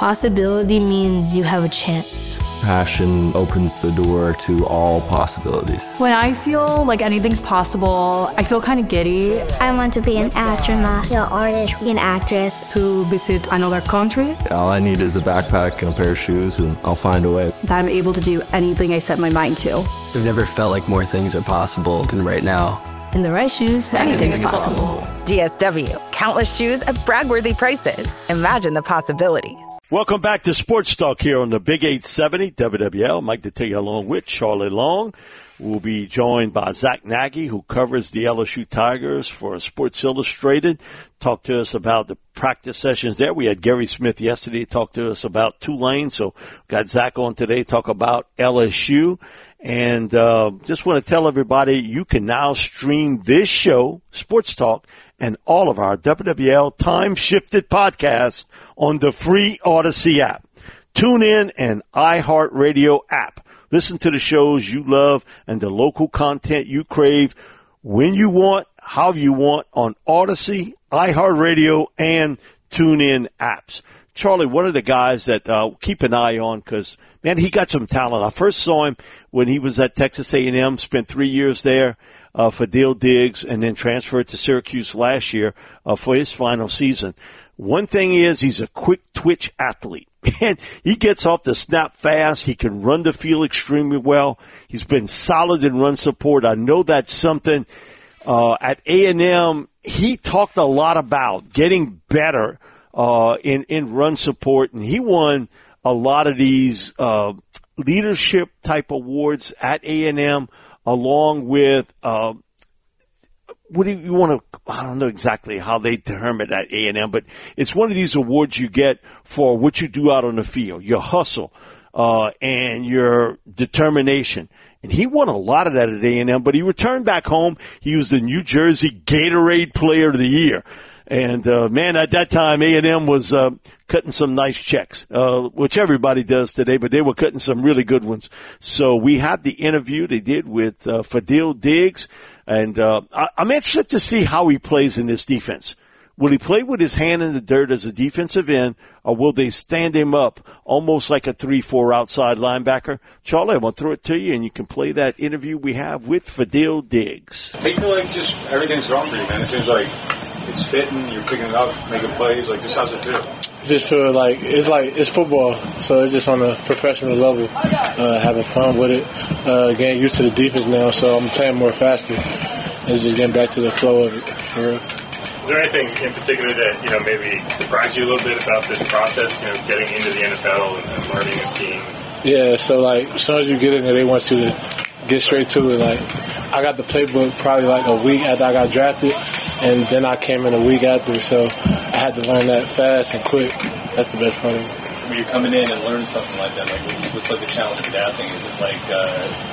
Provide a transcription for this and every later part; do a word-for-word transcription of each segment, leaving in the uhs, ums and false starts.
Possibility means you have a chance. Passion opens the door to all possibilities. When I feel like anything's possible, I feel kind of giddy. I want to be an astronaut, an artist, an actress. To visit another country. All I need is a backpack and a pair of shoes, and I'll find a way. That I'm able to do anything I set my mind to. I've never felt like more things are possible than right now. In the right shoes, anything's, anything's possible. possible. D S W. Countless shoes at brag-worthy prices. Imagine the possibilities. Welcome back to Sports Talk here on the Big eight seventy W W L. Mike Detillier along with Charlie Long. We'll be joined by Zach Nagy, who covers the L S U Tigers for Sports Illustrated. Talk to us about the practice sessions there. We had Gary Smith yesterday talk to us about Tulane. So got Zach on today, talk about L S U. And uh, just want to tell everybody you can now stream this show, Sports Talk, and all of our W W L time-shifted podcasts on the free Odyssey app. Tune in and iHeartRadio app. Listen to the shows you love and the local content you crave when you want, how you want on Odyssey, iHeartRadio, and TuneIn apps. Charlie, one of the guys that uh, keep an eye on because, man, he got some talent. I first saw him when he was at Texas A and M, spent three years there uh, for Dale Diggs, and then transferred to Syracuse last year uh, for his final season. One thing is he's a quick twitch athlete. And he gets off the snap fast. He can run the field extremely well. He's been solid in run support. I know that's something uh, at A and M he talked a lot about getting better uh, in, in run support, and he won a lot of these uh, leadership type awards at A and M along with uh, what do you want to, I don't know exactly how they term it at A and M, but it's one of these awards you get for what you do out on the field, your hustle uh, and your determination. And he won a lot of that at A and M, but he returned back home. He was the New Jersey Gatorade Player of the Year. And, uh, man, at that time, A and M was uh, cutting some nice checks, uh, which everybody does today, but they were cutting some really good ones. So we had the interview they did with uh, Fadil Diggs, and uh, I- I'm interested to see how he plays in this defense. Will he play with his hand in the dirt as a defensive end, or will they stand him up almost like a three four outside linebacker? Charlie, I want to throw it to you, and you can play that interview we have with Fadil Diggs. How do you feel like just everything's going for you, man? It seems like it's fitting, you're picking it up, making plays. Like, just how's it feel? It just feels like it's like it's football, so it's just on a professional level, uh, having fun with it, uh, getting used to the defense now, so I'm playing more faster, and just getting back to the flow of it. For real. Is there anything in particular that, you know, maybe surprised you a little bit about this process, you know, getting into the N F L and, and learning a scheme? Yeah, so, like, as soon as you get in there, they want you to get straight to it. Like, I got the playbook probably, like, a week after I got drafted, and then I came in a week after, so I had to learn that fast and quick. That's the best part of it. When you're coming in and learning something like that, like, what's, what's like the challenge of adapting? Is it, like, uh,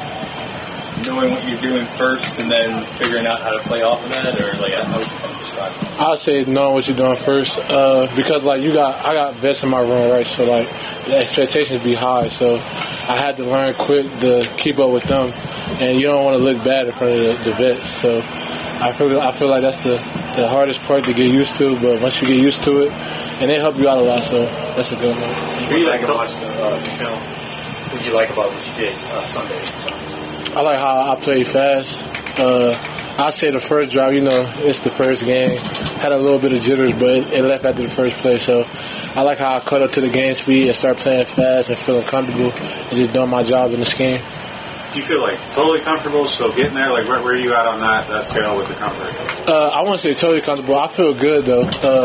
knowing what you're doing first and then figuring out how to play off of that, or like how would you kind of describe it? I would say knowing what you're doing first, uh, because like you got, I got vets in my room, right? So like the expectations be high, so I had to learn quick to keep up with them, and you don't want to look bad in front of the, the vets. So I feel, I feel like that's the, the hardest part to get used to. But once you get used to it, and they help you out a lot, so that's a good one. What do you like to watch the, uh, the film? What did you like about what you did uh, Sundays? I like how I play fast. Uh, I say the first drive, you know, it's the first game. Had a little bit of jitters, but it, it left after the first play. So I like how I cut up to the game speed and start playing fast and feeling comfortable and just doing my job in the scheme. Do you feel like totally comfortable still getting there? Like, where, where are you at on that, that scale with the comfort? Uh, I won't say totally comfortable. I feel good, though.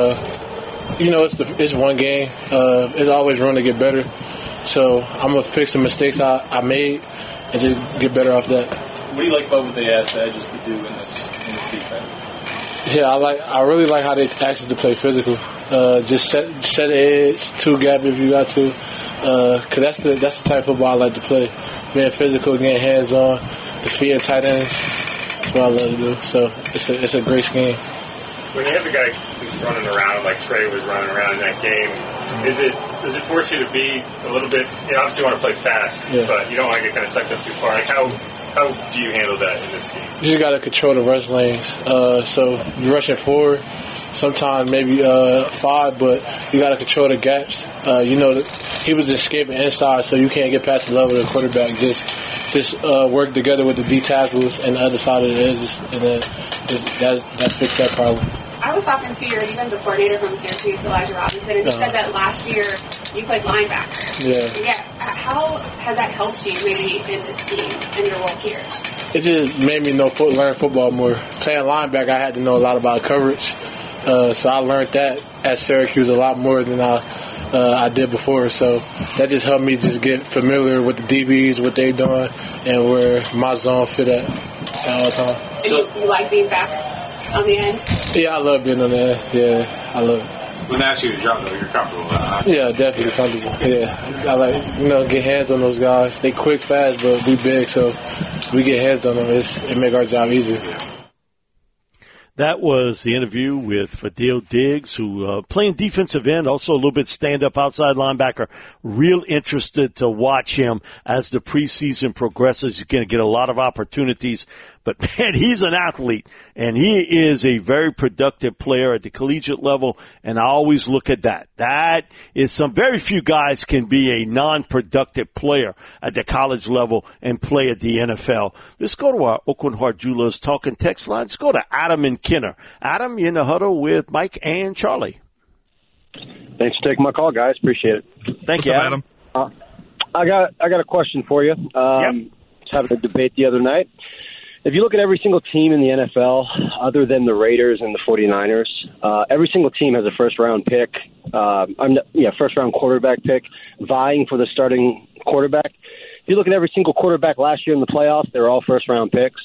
Uh, you know, it's the, it's one game. Uh, there's always room to get better. So I'm going to fix the mistakes I, I made and just get better off that. What do you like about what they asked Edges to do in this in this defense? Yeah, I like. I really like how they asked us to play physical. Uh, just set set the edge, two gap if you got to, uh, cause that's the that's the type of football I like to play. Being physical, getting hands on, defeating tight ends. That's what I love to do. So it's a it's a great scheme. When you have a guy who's running around like Trey was running around in that game, is it does it force you to be a little bit? You obviously want to play fast, yeah. but you don't want to get kind of sucked up too far. Like how how do you handle that in this game? You just got to control the rush lanes. Uh, so you're rushing forward, sometimes maybe uh, five, but you got to control the gaps. Uh, you know, he was escaping inside, so you can't get past the level of the quarterback. Just just uh, work together with the D tackles and the other side of the edges, and then just, that, that fixed that problem. I was talking to your defensive coordinator from Syracuse, Elijah Robinson, and he uh-huh. said that last year you played linebacker. Yeah. Yeah. How has that helped you maybe in this scheme and your role here? It just made me know foot, learn football more. Playing linebacker, I had to know a lot about coverage, uh, so I learned that at Syracuse a lot more than I uh, I did before. So that just helped me just get familiar with the D Bs, what they're doing, and where my zone fit at at all times. And so, you, you like being back on the end? Yeah, I love being on the end. Yeah, I love it. When they ask you to drop, though, you're comfortable with that, huh? Yeah, definitely comfortable. Yeah, I like, you know, get hands on those guys. They quick, fast, but we big, so we get hands on them. It's, it make our job easier. That was the interview with Fadil Diggs, who uh, playing defensive end, also a little bit stand-up outside linebacker. Real interested to watch him as the preseason progresses. He's going to get a lot of opportunities. But, man, he's an athlete, and he is a very productive player at the collegiate level, and I always look at that. That is some very few guys can be a non-productive player at the college level and play at the N F L. Let's go to our Oakland Heart Jewelers talking text line. Let's go to Adam and Kenner. Adam, you're in the huddle with Mike and Charlie. Thanks for taking my call, guys. Appreciate it. Thank What's you, up, Adam. Adam. Uh, I got I got a question for you. Um, yep. Was having a debate the other night. If you look at every single team in the N F L, other than the Raiders and the 49ers, uh, every single team has a first-round pick, uh, I'm, yeah, first-round quarterback pick, vying for the starting quarterback. If you look at every single quarterback last year in the playoffs, they're all first-round picks.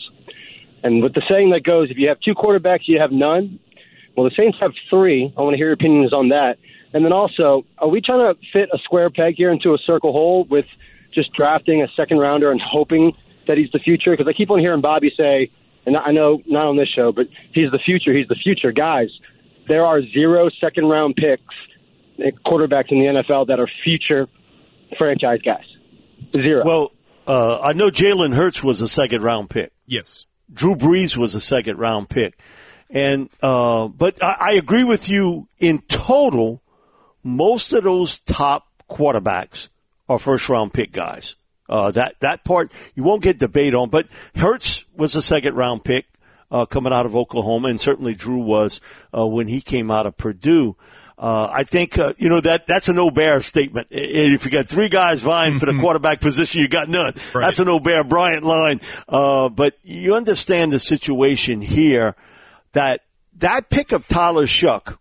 And with the saying that goes, if you have two quarterbacks, you have none. Well, the Saints have three. I want to hear your opinions on that. And then also, are we trying to fit a square peg here into a circle hole with just drafting a second-rounder and hoping that he's the future? Because I keep on hearing Bobby say, and I know not on this show, but he's the future, he's the future. Guys, there are zero second-round picks, quarterbacks in the N F L that are future franchise guys. Zero. Well, uh, I know Jalen Hurts was a second-round pick. Yes. Drew Brees was a second-round pick. and uh, But I, I agree with you in total, most of those top quarterbacks are first-round pick guys. Uh, that, that part you won't get debate on, but Hurts was a second round pick, uh, coming out of Oklahoma, and certainly Drew was, uh, when he came out of Purdue. Uh, I think, uh, you know, that, that's an O'Bear statement. If you got three guys vying for the quarterback position, you got none. Right. That's an O'Bear Bryant line. Uh, but you understand the situation here that that pick of Tyler Shough,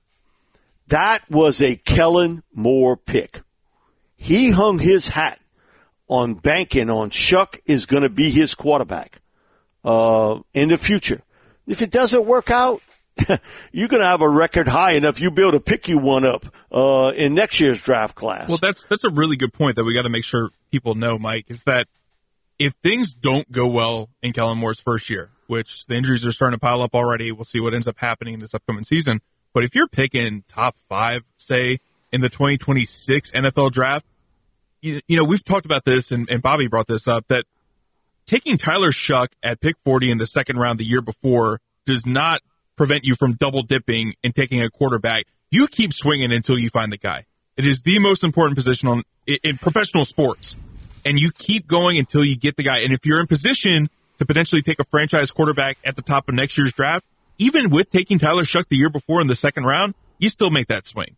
that was a Kellen Moore pick. He hung his hat on banking on Shough is going to be his quarterback uh, in the future. If it doesn't work out, you're going to have a record high enough you'll be able to pick you one up uh, in next year's draft class. Well, that's that's a really good point that we got to make sure people know, Mike, is that if things don't go well in Kellen Moore's first year, which the injuries are starting to pile up already, we'll see what ends up happening this upcoming season. But if you're picking top five, say, in the twenty twenty-six N F L draft, You, you know, we've talked about this, and, and Bobby brought this up, that taking Tyler Shough at pick forty in the second round the year before does not prevent you from double dipping and taking a quarterback. You keep swinging until you find the guy. It is the most important position on, in, in professional sports, and you keep going until you get the guy. And if you're in position to potentially take a franchise quarterback at the top of next year's draft, even with taking Tyler Shough the year before in the second round, you still make that swing.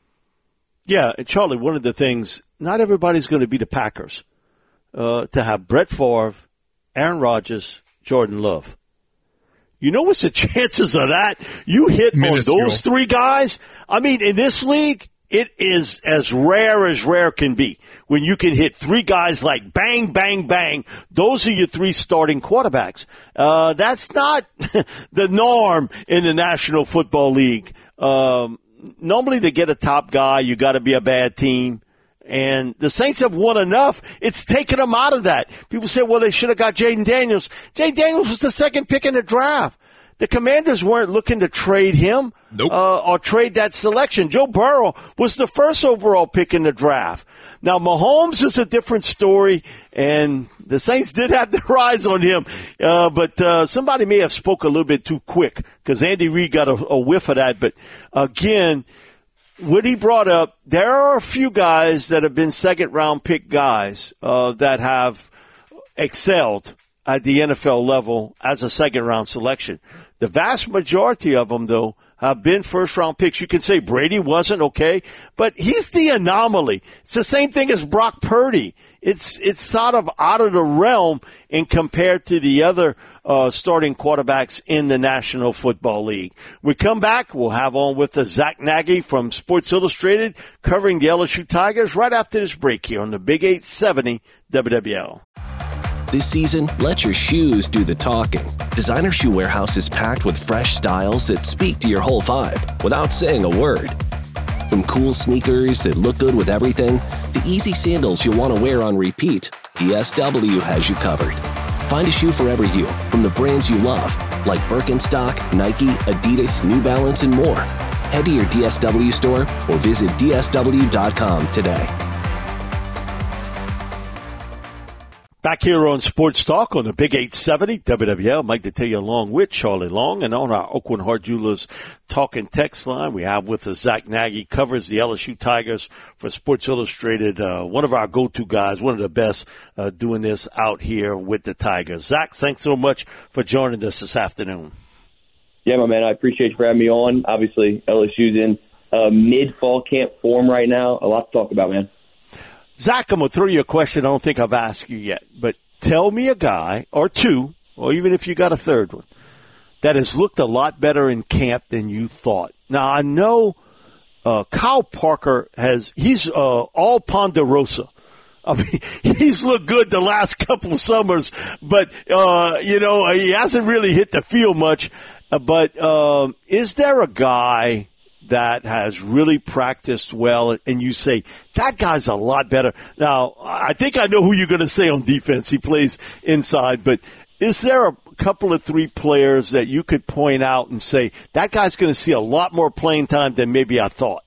Yeah, and Charlie, one of the things, not everybody's going to be the Packers. Uh, to have Brett Favre, Aaron Rodgers, Jordan Love. You know what's the chances of that? You hit Minuscule. on those three guys? I mean, in this league, it is as rare as rare can be when you can hit three guys like bang, bang, bang. Those are your three starting quarterbacks. Uh, that's not the norm in the National Football League. Um, normally to get a top guy, you got to be a bad team. And the Saints have won enough. It's taken them out of that. People say, well, they should have got Jaden Daniels. Jaden Daniels was the second pick in the draft. The Commanders weren't looking to trade him nope. uh, or trade that selection. Joe Burrow was the first overall pick in the draft. Now, Mahomes is a different story, and the Saints did have their eyes on him, uh, but uh, somebody may have spoke a little bit too quick because Andy Reid got a, a whiff of that. But, again, what he brought up, there are a few guys that have been second-round pick guys uh, that have excelled at the N F L level as a second-round selection. The vast majority of them, though, have been first-round picks. You can say Brady wasn't, okay, but he's the anomaly. It's the same thing as Brock Purdy. It's it's sort of out of the realm in compared to the other uh, starting quarterbacks in the National Football League. We come back, we'll have on with us Zach Nagy from Sports Illustrated covering the L S U Tigers right after this break here on the Big eight seventy W W L. This season, let your shoes do the talking. Designer Shoe Warehouse is packed with fresh styles that speak to your whole vibe without saying a word. From cool sneakers that look good with everything, to easy sandals you'll want to wear on repeat, D S W has you covered. Find a shoe for every you from the brands you love, like Birkenstock, Nike, Adidas, New Balance, and more. Head to your D S W store or visit D S W dot com today. Back here on Sports Talk on the Big eight seventy W W L. Mike Detillier along with Charlie Long. And on our Aucoin Hart Jewelers talking text line, we have with us Zach Nagy, covers the L S U Tigers for Sports Illustrated. Uh, one of our go-to guys, one of the best uh, doing this out here with the Tigers. Zach, thanks so much for joining us this afternoon. Yeah, my man, I appreciate you for having me on. Obviously, L S U's in uh, mid-fall camp form right now. A lot to talk about, man. Zach, I'm going to throw you a question I don't think I've asked you yet, but tell me a guy, or two, or even if you got a third one, that has looked a lot better in camp than you thought. Now, I know uh, Kyle Parker has, he's uh, all Ponderosa. I mean, he's looked good the last couple of summers, but, uh, you know, he hasn't really hit the field much. Uh, but um, is there a guy that has really practiced well, and you say, that guy's a lot better? Now, I think I know who you're going to say on defense. He plays inside, but is there a couple of three players that you could point out and say, that guy's going to see a lot more playing time than maybe I thought?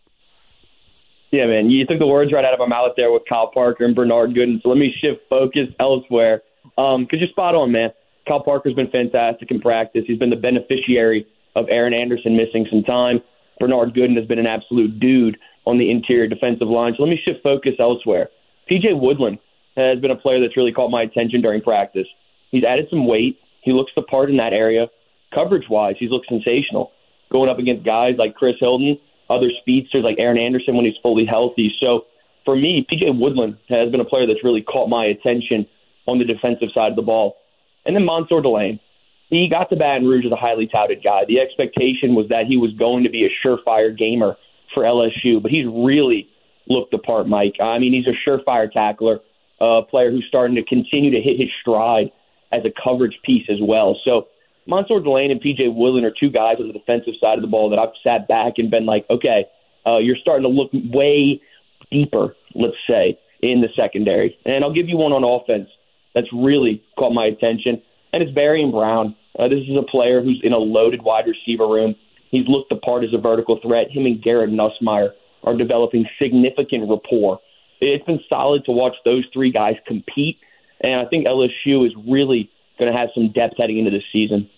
Yeah, man, you took the words right out of my mouth there with Kyle Parker and Bernard Gooden, so let me shift focus elsewhere, because um, you're spot on, man. Kyle Parker's been fantastic in practice. He's been the beneficiary of Aaron Anderson missing some time. Bernard Gooden has been an absolute dude on the interior defensive line. So let me shift focus elsewhere. P J Woodland has been a player that's really caught my attention during practice. He's added some weight. He looks the part in that area. Coverage-wise, he's looked sensational. Going up against guys like Chris Hilton, other speedsters like Aaron Anderson when he's fully healthy. So for me, P J Woodland has been a player that's really caught my attention on the defensive side of the ball. And then Mansour Delane. He got to Baton Rouge as a highly touted guy. The expectation was that he was going to be a surefire gamer for L S U, but he's really looked the part, Mike. I mean, he's a surefire tackler, a player who's starting to continue to hit his stride as a coverage piece as well. So Mansour Delane and P J Woodland are two guys on the defensive side of the ball that I've sat back and been like, okay, uh, you're starting to look way deeper, let's say, in the secondary. And I'll give you one on offense that's really caught my attention, and it's Barian Brown. Uh, this is a player who's in a loaded wide receiver room. He's looked the part as a vertical threat. Him and Garrett Nussmeier are developing significant rapport. It's been solid to watch those three guys compete, and I think L S U is really going to have some depth heading into this season.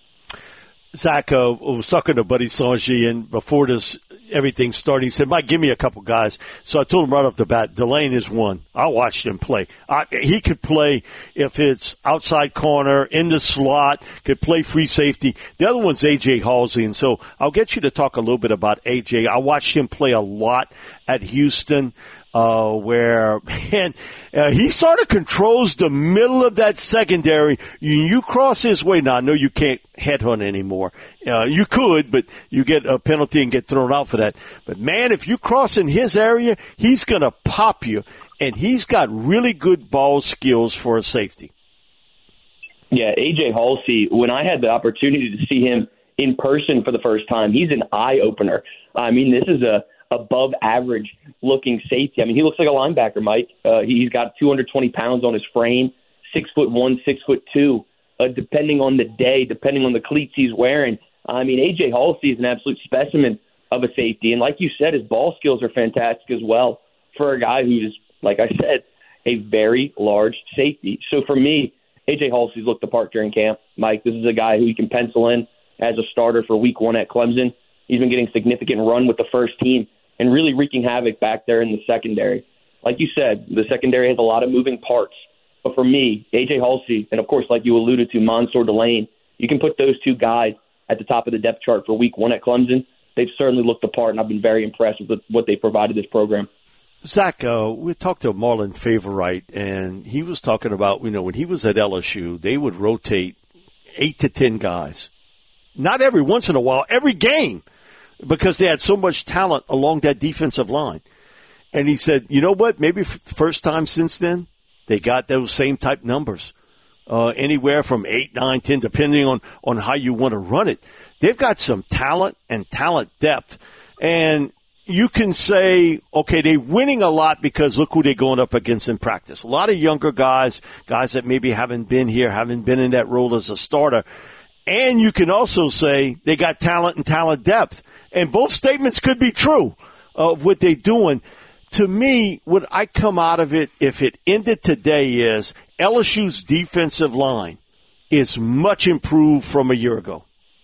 Zach, uh, I was talking to Buddy Sanji, and before this everything started, he said, Mike, give me a couple guys. So I told him right off the bat, Delane is one. I watched him play. I, he could play if it's outside corner, in the slot, could play free safety. The other one's A J Halsey, and so I'll get you to talk a little bit about A J. I watched him play a lot at Houston. Uh, where, man, uh, he sort of controls the middle of that secondary. You, you cross his way. Now, I know you can't headhunt anymore. Uh, you could, but you get a penalty and get thrown out for that. But, man, if you cross in his area, he's going to pop you. And he's got really good ball skills for a safety. Yeah, A J Halsey, when I had the opportunity to see him in person for the first time, he's an eye-opener. I mean, this is a above average looking safety. I mean, he looks like a linebacker, Mike. Uh, he's got two hundred twenty pounds on his frame, six foot one, six foot two uh, depending on the day, depending on the cleats he's wearing. I mean, A J Halsey is an absolute specimen of a safety. And like you said, his ball skills are fantastic as well for a guy who's, like I said, a very large safety. So for me, A J Halsey's looked the part during camp. Mike, this is a guy who you can pencil in as a starter for week one at Clemson. He's been getting significant run with the first team and really wreaking havoc back there in the secondary. Like you said, the secondary has a lot of moving parts. But for me, A J Halsey, and of course, like you alluded to, Mansour Delane, you can put those two guys at the top of the depth chart for week one at Clemson. They've certainly looked the part, and I've been very impressed with what they provided this program. Zach, uh, we talked to Marlon Favorite, and he was talking about, you know, when he was at L S U, they would rotate eight to ten guys. Not every once in a while, every game, because they had so much talent along that defensive line. And he said, you know what, maybe for the first time since then, they got those same type numbers, uh, anywhere from eight, nine, ten, depending on, on how you want to run it. They've got some talent and talent depth. And you can say, okay, they're winning a lot because look who they're going up against in practice. A lot of younger guys, guys that maybe haven't been here, haven't been in that role as a starter. And you can also say they got talent and talent depth. And both statements could be true of what they're doing. To me, what I come out of it, if it ended today, is L S U's defensive line is much improved from a year ago.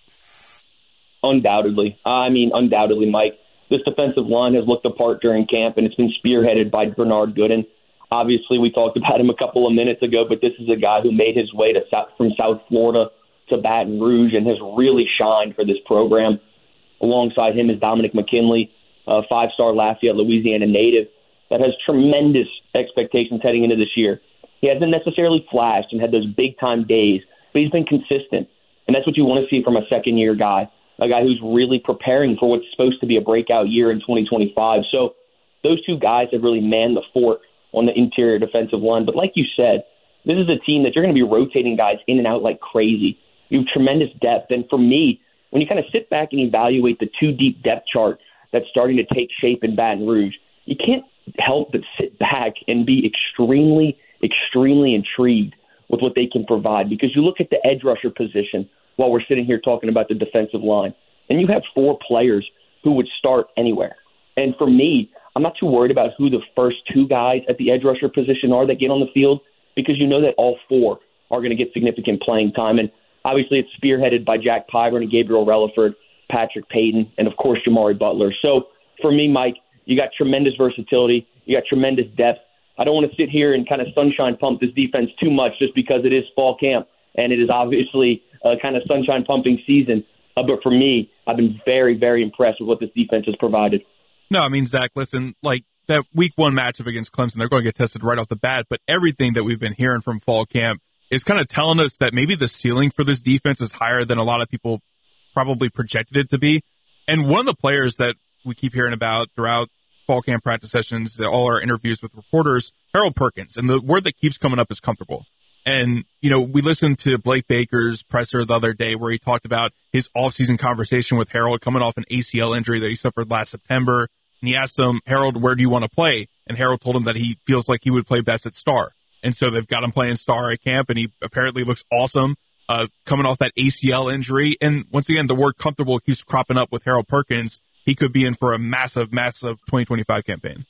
Undoubtedly. I mean, undoubtedly, Mike. This defensive line has looked the part during camp, and it's been spearheaded by Bernard Gooden. Obviously, we talked about him a couple of minutes ago, but this is a guy who made his way to South, from South Florida to Baton Rouge and has really shined for this program. Alongside him is Dominic McKinley, a five-star Lafayette, Louisiana native that has tremendous expectations heading into this year. He hasn't necessarily flashed and had those big-time days, but he's been consistent, and that's what you want to see from a second-year guy, a guy who's really preparing for what's supposed to be a breakout year in twenty twenty-five. So those two guys have really manned the fort on the interior defensive line. But like you said, this is a team that you're going to be rotating guys in and out like crazy. You have tremendous depth. And for me, when you kind of sit back and evaluate the two-deep depth chart that's starting to take shape in Baton Rouge, you can't help but sit back and be extremely, extremely intrigued with what they can provide. Because you look at the edge rusher position while we're sitting here talking about the defensive line, and you have four players who would start anywhere. And for me, I'm not too worried about who the first two guys at the edge rusher position are that get on the field, because you know that all four are going to get significant playing time. And obviously it's spearheaded by Jack Pyburn and Gabriel Relaford, Patrick Payton, and of course Jamari Butler. So for me, Mike, you got tremendous versatility. You got tremendous depth. I don't want to sit here and kind of sunshine pump this defense too much just because it is fall camp and it is obviously a kind of sunshine pumping season. Uh, but for me, I've been very, very impressed with what this defense has provided. No, I mean, Zach, listen, like that week one matchup against Clemson, they're going to get tested right off the bat. But everything that we've been hearing from fall camp is kind of telling us that maybe the ceiling for this defense is higher than a lot of people probably projected it to be. And one of the players that we keep hearing about throughout fall camp practice sessions, all our interviews with reporters, Harold Perkins. And the word that keeps coming up is comfortable. And, you know, we listened to Blake Baker's presser the other day where he talked about his offseason conversation with Harold coming off an A C L injury that he suffered last September. And he asked him, Harold, where do you want to play? And Harold told him that he feels like he would play best at star. And so they've got him playing star at camp, and he apparently looks awesome uh, coming off that A C L injury. And once again, the word comfortable keeps cropping up with Harold Perkins. He could be in for a massive, massive twenty twenty-five campaign.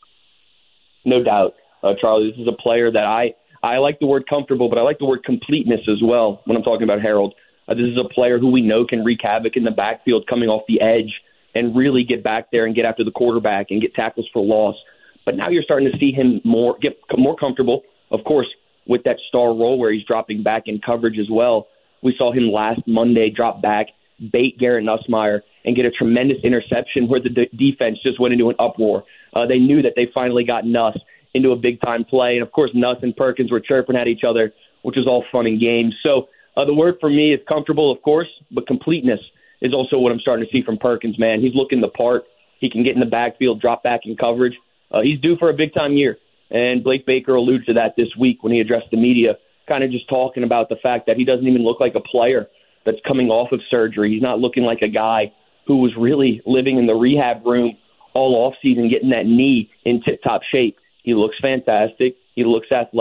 No doubt. Uh, Charlie, this is a player that I, I like the word comfortable, but I like the word completeness as well when I'm talking about Harold. Uh, this is a player who we know can wreak havoc in the backfield coming off the edge and really get back there and get after the quarterback and get tackles for loss. But now you're starting to see him more get more comfortable, of course, with that star role where he's dropping back in coverage as well. We saw him last Monday drop back, bait Garrett Nussmeier, and get a tremendous interception where the de- defense just went into an uproar. Uh, they knew that they finally got Nuss into a big-time play. And, of course, Nuss and Perkins were chirping at each other, which was all fun and games. So uh, the word for me is comfortable, of course, but completeness is also what I'm starting to see from Perkins, man. He's looking the part. He can get in the backfield, drop back in coverage. Uh, he's due for a big-time year. And Blake Baker alluded to that this week when he addressed the media, kind of just talking about the fact that he doesn't even look like a player that's coming off of surgery. He's not looking like a guy who was really living in the rehab room all offseason, getting that knee in tip-top shape. He looks fantastic. He looks athletic.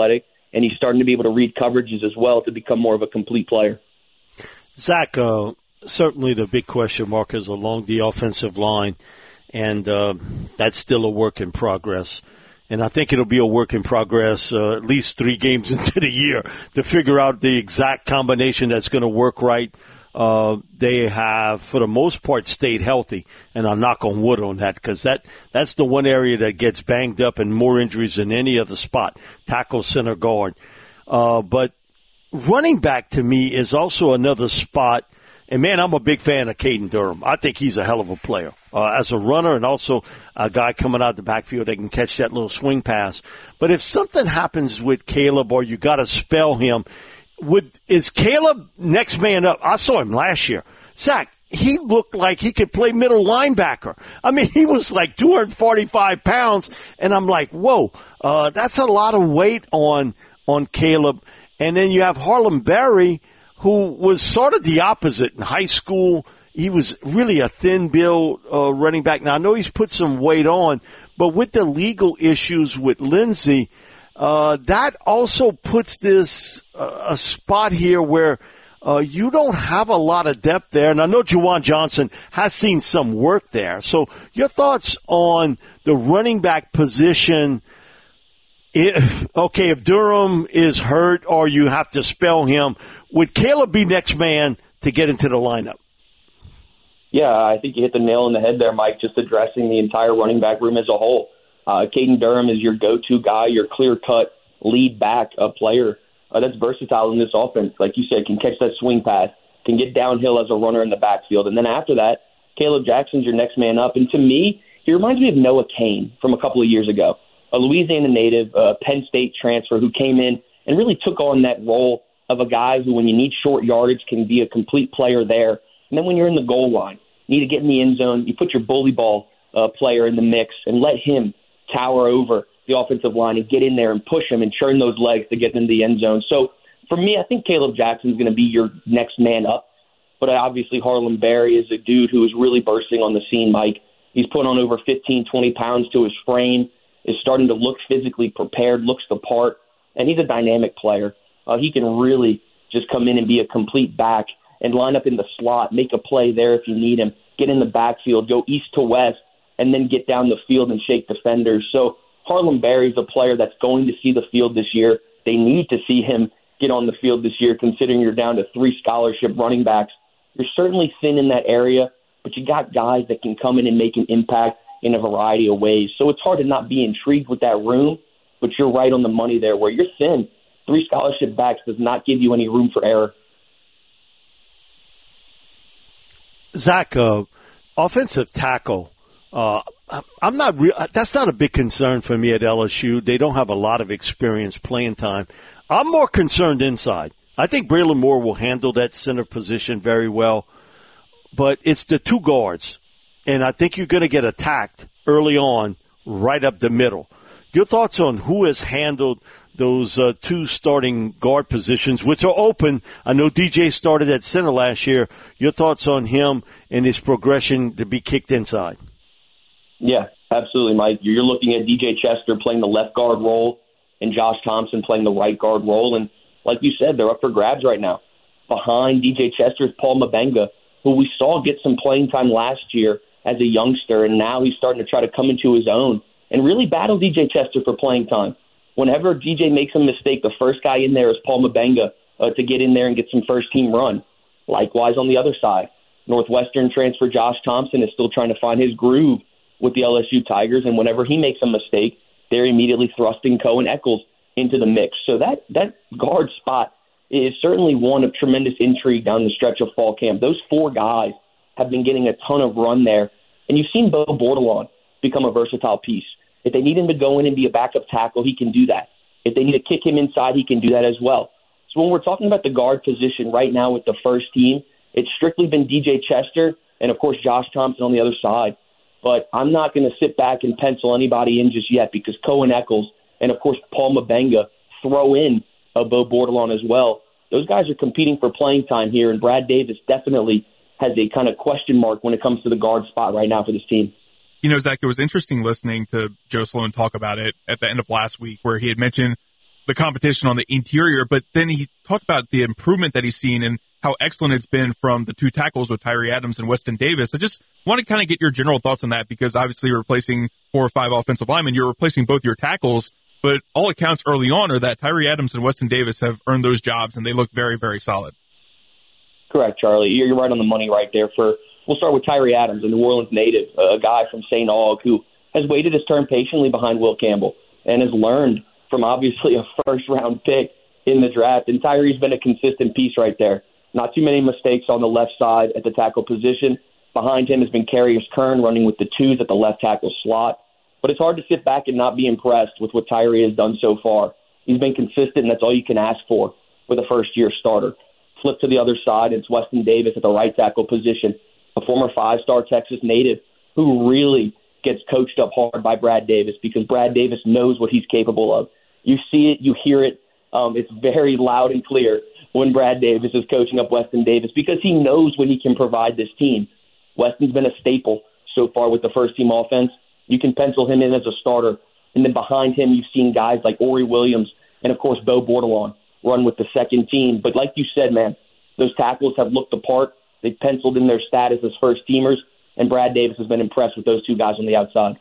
and he's starting to be able to read coverages as well to become more of a complete player. Zach, uh, certainly the big question mark is along the offensive line, and uh, that's still a work in progress. And I think it'll be a work in progress uh, at least three games into the year to figure out the exact combination that's going to work right. Uh, they have, for the most part, stayed healthy, and I'll knock on wood on that because that, that's the one area that gets banged up and more injuries than any other spot, tackle, center, guard. Uh, but running back to me is also another spot. And, man, I'm a big fan of Caden Durham. I think he's a hell of a player uh, as a runner and also a guy coming out the backfield that can catch that little swing pass. But if something happens with Caleb or you got to spell him, would is Caleb next man up? I saw him last year. Zach, he looked like he could play middle linebacker. I mean, he was like two hundred forty-five pounds, and I'm like, whoa, uh, that's a lot of weight on on Caleb. And then you have Harlem Berry, who was sort of the opposite in high school. He was really a thin build uh, running back. Now, I know he's put some weight on, but with the legal issues with Lindsey, uh, that also puts this uh, a spot here where uh, you don't have a lot of depth there. And I know Juwan Johnson has seen some work there. So your thoughts on the running back position? If okay, if Durham is hurt or you have to spell him, would Caleb be next man to get into the lineup? Yeah, I think you hit the nail on the head there, Mike, just addressing the entire running back room as a whole. Uh, Caden Durham is your go-to guy, your clear-cut lead back uh, player uh, that's versatile in this offense. Like you said, can catch that swing pass, can get downhill as a runner in the backfield. And then after that, Caleb Jackson's your next man up. And to me, he reminds me of Noah Cain from a couple of years ago. A Louisiana native, a Penn State transfer who came in and really took on that role of a guy who, when you need short yardage, can be a complete player there. And then when you're in the goal line, you need to get in the end zone, you put your bully ball uh, player in the mix and let him tower over the offensive line and get in there and push him and churn those legs to get into the end zone. So for me, I think Caleb Jackson's going to be your next man up. But obviously Harlem Berry is a dude who is really bursting on the scene, Mike. He's put on over fifteen, twenty pounds to his frame, is starting to look physically prepared, looks the part, and he's a dynamic player. Uh, he can really just come in and be a complete back and line up in the slot, make a play there if you need him, get in the backfield, go east to west, and then get down the field and shake defenders. So Harlem Berry's a player that's going to see the field this year. They need to see him get on the field this year, considering you're down to three scholarship running backs. You're certainly thin in that area, but you got guys that can come in and make an impact in a variety of ways. So it's hard to not be intrigued with that room, but you're right on the money there. Where you're thin, three scholarship backs does not give you any room for error. Zach, uh, offensive tackle, uh, I'm not re- that's not a big concern for me at L S U. They don't have a lot of experience playing time. I'm more concerned inside. I think Braylon Moore will handle that center position very well, but it's the two guards. And I think you're going to get attacked early on, right up the middle. Your thoughts on who has handled those uh, two starting guard positions, which are open? I know D J started at center last year. Your thoughts on him and his progression to be kicked inside? Yeah, absolutely, Mike. You're looking at D J Chester playing the left guard role and Josh Thompson playing the right guard role. And like you said, they're up for grabs right now. Behind D J Chester is Paul Mabenga, who we saw get some playing time last year as a youngster, and now he's starting to try to come into his own and really battle D J Chester for playing time. Whenever D J makes a mistake, the first guy in there is Paul Mabenga uh, to get in there and get some first-team run. Likewise on the other side, Northwestern transfer Josh Thompson is still trying to find his groove with the L S U Tigers, and whenever he makes a mistake, they're immediately thrusting Cohen Eccles into the mix. So that, that guard spot is certainly one of tremendous intrigue down the stretch of fall camp. Those four guys have been getting a ton of run there. And you've seen Bo Bordelon become a versatile piece. If they need him to go in and be a backup tackle, he can do that. If they need to kick him inside, he can do that as well. So when we're talking about the guard position right now with the first team, it's strictly been D J Chester and, of course, Josh Thompson on the other side. But I'm not going to sit back and pencil anybody in just yet because Cohen Eccles and, of course, Paul Mabenga throw in a Bo Bordelon as well. Those guys are competing for playing time here, and Brad Davis definitely has a kind of question mark when it comes to the guard spot right now for this team. You know, Zach, it was interesting listening to Joe Sloan talk about it at the end of last week, where he had mentioned the competition on the interior, but then he talked about the improvement that he's seen and how excellent it's been from the two tackles with Tyree Adams and Weston Davis. I just want to kind of get your general thoughts on that, because obviously you're replacing four or five offensive linemen. You're replacing both your tackles, but all accounts early on are that Tyree Adams and Weston Davis have earned those jobs, and they look very, very solid. Correct, Charlie. You're, you're right on the money right there. For We'll start with Tyree Adams, a New Orleans native, a guy from Saint Aug who has waited his turn patiently behind Will Campbell and has learned from obviously a first-round pick in the draft. And Tyree's been a consistent piece right there. Not too many mistakes on the left side at the tackle position. Behind him has been Carius Kern running with the twos at the left tackle slot. But it's hard to sit back and not be impressed with what Tyree has done so far. He's been consistent, and that's all you can ask for with a first-year starter. Flip to the other side, it's Weston Davis at the right tackle position, a former five-star Texas native who really gets coached up hard by Brad Davis, because Brad Davis knows what he's capable of. You see it, you hear it. Um, it's very loud and clear when Brad Davis is coaching up Weston Davis, because he knows what he can provide this team. Weston's been a staple so far with the first-team offense. You can pencil him in as a starter. And then behind him, you've seen guys like Ori Williams and, of course, Bo Bordelon run with the second team. But like you said, man, those tackles have looked the part. They've penciled in their status as first-teamers, and Brad Davis has been impressed with those two guys on the outside.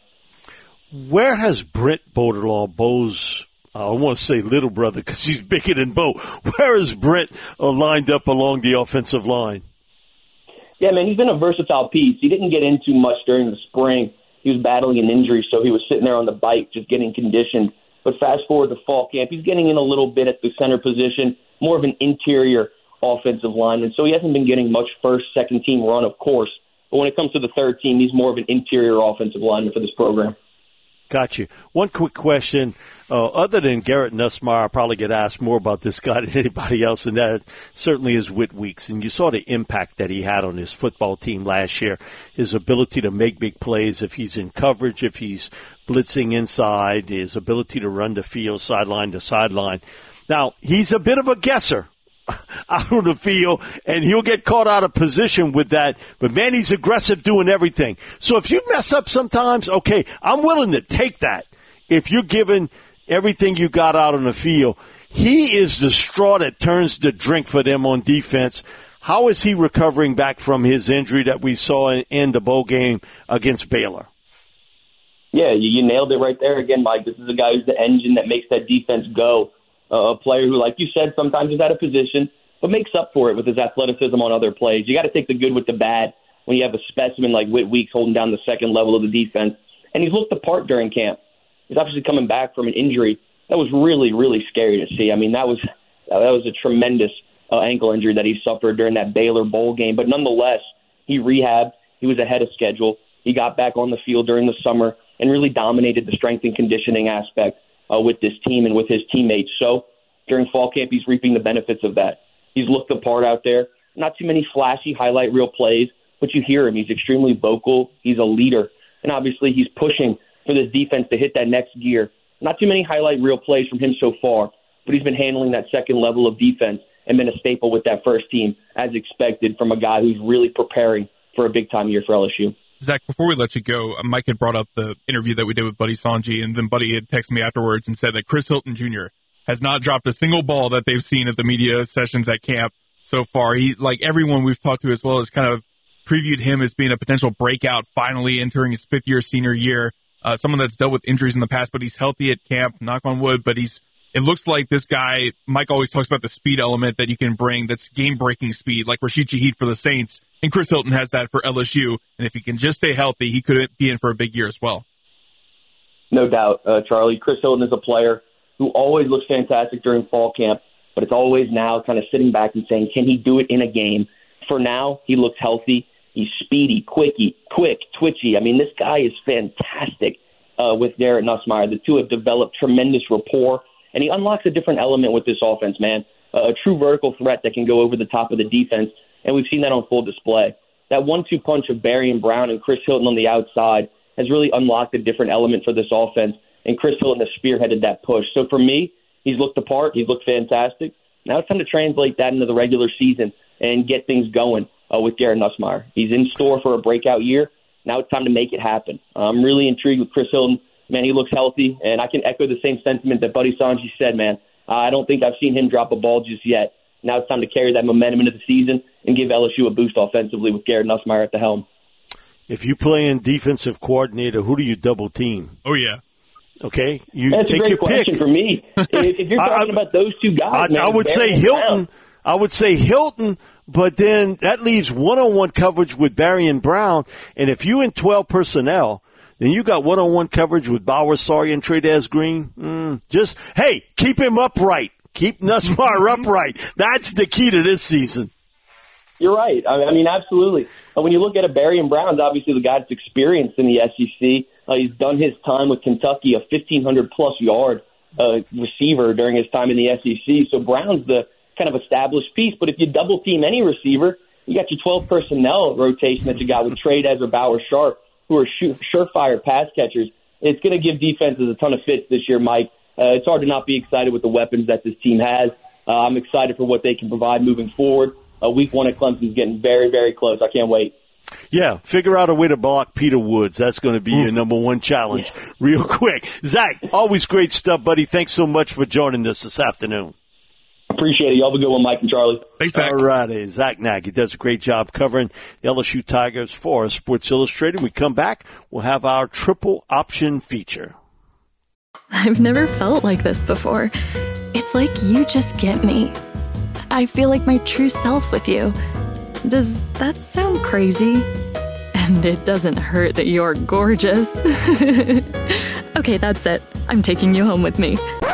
Where has Brent Bordelon, Bo's, I want to say little brother because he's bigger than Bo, where is Brent uh, lined up along the offensive line? Yeah, man, he's been a versatile piece. He didn't get into much during the spring. He was battling an injury, so he was sitting there on the bike just getting conditioned. But fast forward to fall camp, he's getting in a little bit at the center position, more of an interior offensive lineman. So he hasn't been getting much first, second team run, of course. But when it comes to the third team, he's more of an interior offensive lineman for this program. Got you. One quick question. Uh, other than Garrett Nussmeier, I probably get asked more about this guy than anybody else, and that certainly is Whit Weeks. And you saw the impact that he had on his football team last year, his ability to make big plays if he's in coverage, if he's blitzing inside, his ability to run the field sideline to sideline. Now, he's a bit of a guesser out on the field, and he'll get caught out of position with that. But, man, he's aggressive doing everything. So if you mess up sometimes, okay, I'm willing to take that. If you're giving everything you got out on the field, he is the straw that turns the drink for them on defense. How is he recovering back from his injury that we saw in, in the bowl game against Baylor? Yeah, you, you nailed it right there again, Mike. This is a guy who's the engine that makes that defense go. Uh, a player who, like you said, sometimes is out of position, but makes up for it with his athleticism on other plays. You got to take the good with the bad when you have a specimen like Whit Weeks holding down the second level of the defense. And he's looked the part during camp. He's obviously coming back from an injury that was really, really scary to see. I mean, that was that was a tremendous uh, ankle injury that he suffered during that Baylor bowl game. But nonetheless, he rehabbed. He was ahead of schedule. He got back on the field during the summer and really dominated the strength and conditioning aspect Uh, with this team and with his teammates. So during fall camp, he's reaping the benefits of that. He's looked the part out there. Not too many flashy highlight reel plays, but you hear him. He's extremely vocal. He's a leader. And obviously he's pushing for this defense to hit that next gear. Not too many highlight reel plays from him so far, but he's been handling that second level of defense and been a staple with that first team as expected from a guy who's really preparing for a big-time year for L S U. Zach, before we let you go, Mike had brought up the interview that we did with Buddy Sanji, and then Buddy had texted me afterwards and said that Chris Hilton Junior has not dropped a single ball that they've seen at the media sessions at camp so far. He, like everyone we've talked to as well, has kind of previewed him as being a potential breakout, finally entering his fifth year, senior year. Uh, someone that's dealt with injuries in the past, but he's healthy at camp, knock on wood, but he's, it looks like this guy, Mike always talks about the speed element that you can bring, that's game-breaking speed, like Rashid Shaheed for the Saints. And Chris Hilton has that for L S U. And if he can just stay healthy, he could be in for a big year as well. No doubt, uh, Charlie. Chris Hilton is a player who always looks fantastic during fall camp, but it's always now kind of sitting back and saying, can he do it in a game? For now, he looks healthy. He's speedy, quicky, quick, twitchy. I mean, this guy is fantastic uh, with Garrett Nussmeier. The two have developed tremendous rapport, and he unlocks a different element with this offense, man. Uh, a true vertical threat that can go over the top of the defense. And we've seen that on full display. That one two punch of Barry and Brown and Chris Hilton on the outside has really unlocked a different element for this offense, and Chris Hilton has spearheaded that push. So for me, he's looked the part. He's looked fantastic. Now it's time to translate that into the regular season and get things going uh, with Garrett Nussmeier. He's in store for a breakout year. Now it's time to make it happen. Uh, I'm really intrigued with Chris Hilton. Man, he looks healthy, and I can echo the same sentiment that Buddy Sanji said, man. Uh, I don't think I've seen him drop a ball just yet. Now it's time to carry that momentum into the season and give L S U a boost offensively with Garrett Nussmeier at the helm. If you play in defensive coordinator, who do you double team? Oh, yeah. Okay, you That's take a great your question pick. for me. If, if you're talking I, about those two guys, I, man, I would say Hilton. Brown. I would say Hilton, but then that leaves one-on-one coverage with Barrion Brown. And if you in twelve personnel, then you got one-on-one coverage with Bauer, Sawyer, and Trey'Dez Green. Mm, just hey, keep him upright. Keep Nussmeier upright. That's the key to this season. You're right. I mean, absolutely. When you look at a Barrion Brown's obviously the guy that's experienced in the S E C. Uh, he's done his time with Kentucky, a fifteen hundred plus yard uh, receiver during his time in the S E C. So Brown's the kind of established piece. But if you double team any receiver, you got your twelve personnel rotation that you got with Trey'Dez or Bauer Sharp, who are sure, surefire pass catchers. It's going to give defenses a ton of fits this year, Mike. Uh, it's hard to not be excited with the weapons that this team has. Uh, I'm excited for what they can provide moving forward. Uh, week one at Clemson is getting very, very close. I can't wait. Yeah, figure out a way to block Peter Woods. That's going to be Oof. your number one challenge yeah. real quick. Zach, always great stuff, buddy. Thanks so much for joining us this afternoon. Appreciate it. Y'all have a good one, Mike and Charlie. Thanks, Zach. All righty. Zach Nagy does a great job covering the L S U Tigers for Sports Illustrated. We come back, we'll have our triple option feature. I've never felt like this before. It's like you just get me. I feel like my true self with you. Does that sound crazy? And it doesn't hurt that you're gorgeous. Okay, that's it. I'm taking you home with me.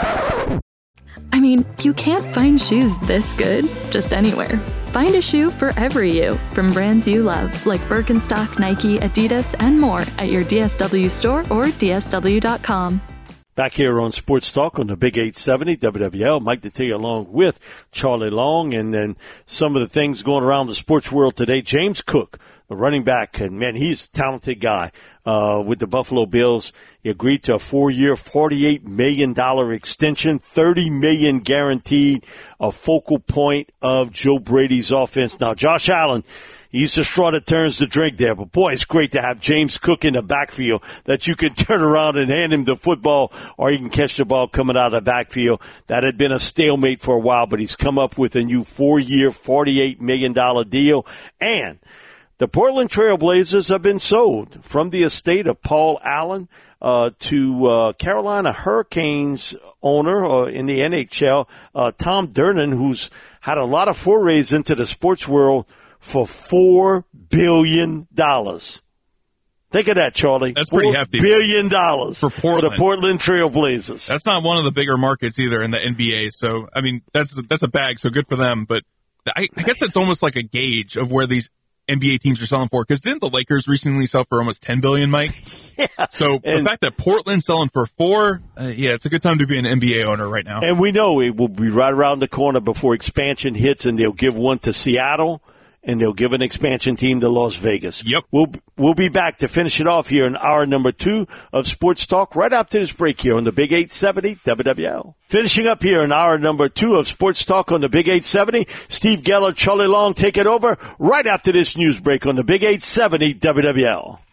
I mean, you can't find shoes this good just anywhere. Find a shoe for every you from brands you love, like Birkenstock, Nike, Adidas, and more at your D S W store or D S W dot com. Back here on Sports Talk on the Big eight seventy W W L, Mike Detillier along with Charlie Long, and then some of the things going around the sports world today. James Cook, the running back, and man, he's a talented guy uh, with the Buffalo Bills. He agreed to a four-year, forty-eight million dollars extension, thirty million dollars guaranteed, a focal point of Joe Brady's offense. Now, Josh Allen, he's the straw that turns the drink there. But, boy, it's great to have James Cook in the backfield that you can turn around and hand him the football, or you can catch the ball coming out of the backfield. That had been a stalemate for a while, but he's come up with a new four-year, forty-eight million dollars deal. And the Portland Trail Blazers have been sold from the estate of Paul Allen uh, to uh, Carolina Hurricanes owner uh, in the N H L, uh, Tom Dernan, who's had a lot of forays into the sports world for four billion dollars. Think of that, Charlie. That's pretty hefty. four billion dollars for Portland. For the Portland Trail Blazers. That's not one of the bigger markets either in the N B A. So, I mean, that's that's a bag, so good for them. But I, I guess that's almost like a gauge of where these N B A teams are selling for. Because didn't the Lakers recently sell for almost ten billion dollars, Mike? Yeah. So and the fact that Portland's selling for four, uh, yeah, it's a good time to be an N B A owner right now. And we know it will be right around the corner before expansion hits, and they'll give one to Seattle, and they'll give an expansion team to Las Vegas. Yep. We'll we'll be back to finish it off here in hour number two of Sports Talk right after this break here on the Big eight seventy W W L. Finishing up here in hour number two of Sports Talk on the Big eight seventy. Steve Geller, Charlie Long take it over right after this news break on the Big eight seventy W W L.